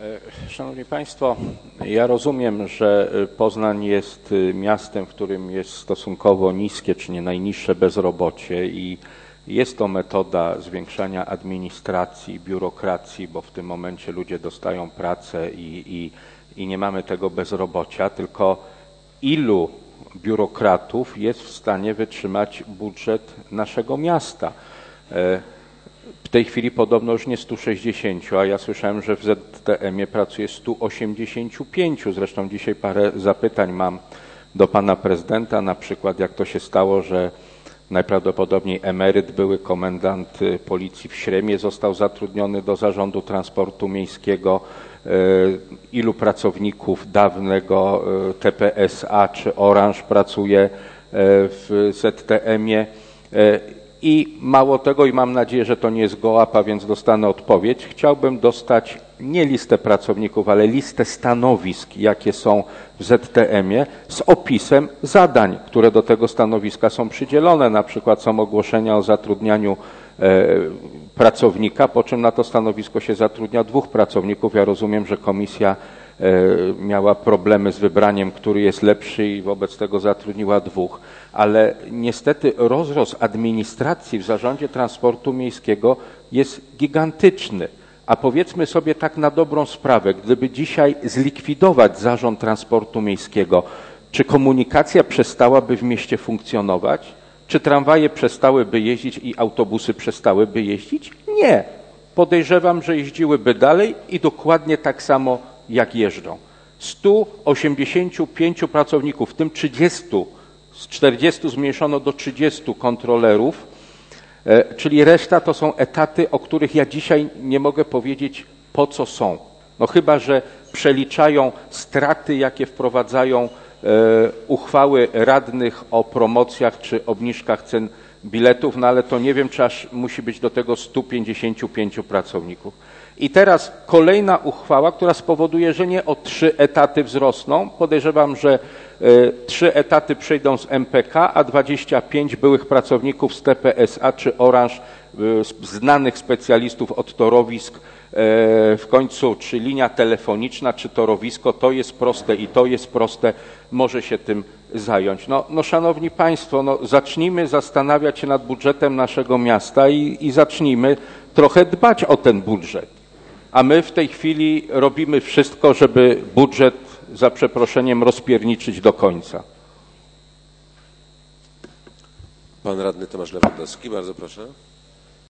Szanowni Państwo, ja rozumiem, że Poznań jest miastem, w którym jest stosunkowo niskie, czy nie najniższe bezrobocie i jest to metoda zwiększania administracji, biurokracji, bo w tym momencie ludzie dostają pracę i nie mamy tego bezrobocia, tylko ilu biurokratów jest w stanie wytrzymać budżet naszego miasta? W tej chwili podobno już nie 160, a ja słyszałem, że w ZTM-ie pracuje 185. Zresztą dzisiaj parę zapytań mam do pana prezydenta, na przykład jak to się stało, że najprawdopodobniej emeryt, były komendant policji w Śremie został zatrudniony do zarządu transportu miejskiego. Ilu pracowników dawnego TPSA czy Orange pracuje w ZTM-ie. I mało tego, i mam nadzieję, że to nie jest gołapa, więc dostanę odpowiedź. Chciałbym dostać nie listę pracowników, ale listę stanowisk, jakie są w ZTM-ie, z opisem zadań, które do tego stanowiska są przydzielone. Na przykład są ogłoszenia o zatrudnianiu pracownika, po czym na to stanowisko się zatrudnia 2 pracowników. Ja rozumiem, że komisja miała problemy z wybraniem, który jest lepszy i wobec tego zatrudniła 2. Ale niestety rozrost administracji w zarządzie transportu miejskiego jest gigantyczny. A powiedzmy sobie tak na dobrą sprawę, gdyby dzisiaj zlikwidować zarząd transportu miejskiego, czy komunikacja przestałaby w mieście funkcjonować? Czy tramwaje przestałyby jeździć i autobusy przestałyby jeździć? Nie. Podejrzewam, że jeździłyby dalej i dokładnie tak samo jak jeżdżą. 185 pracowników, w tym 30, z 40 zmniejszono do 30 kontrolerów, czyli reszta to są etaty, o których ja dzisiaj nie mogę powiedzieć, po co są. No chyba że przeliczają straty, jakie wprowadzają uchwały radnych o promocjach czy obniżkach cen biletów, no ale to nie wiem, czy aż musi być do tego 155 pracowników. I teraz kolejna uchwała, która spowoduje, że nie o 3 etaty wzrosną. Podejrzewam, że 3 etaty przejdą z MPK, a 25 byłych pracowników z TPSA czy Orange, znanych specjalistów od torowisk, w końcu czy linia telefoniczna, czy torowisko, to jest proste i to jest proste, może się tym zająć. No szanowni Państwo, no zacznijmy zastanawiać się nad budżetem naszego miasta i zacznijmy trochę dbać o ten budżet. A my w tej chwili robimy wszystko, żeby budżet, za przeproszeniem, rozpierniczyć do końca. Pan radny Tomasz Lewandowski, bardzo proszę.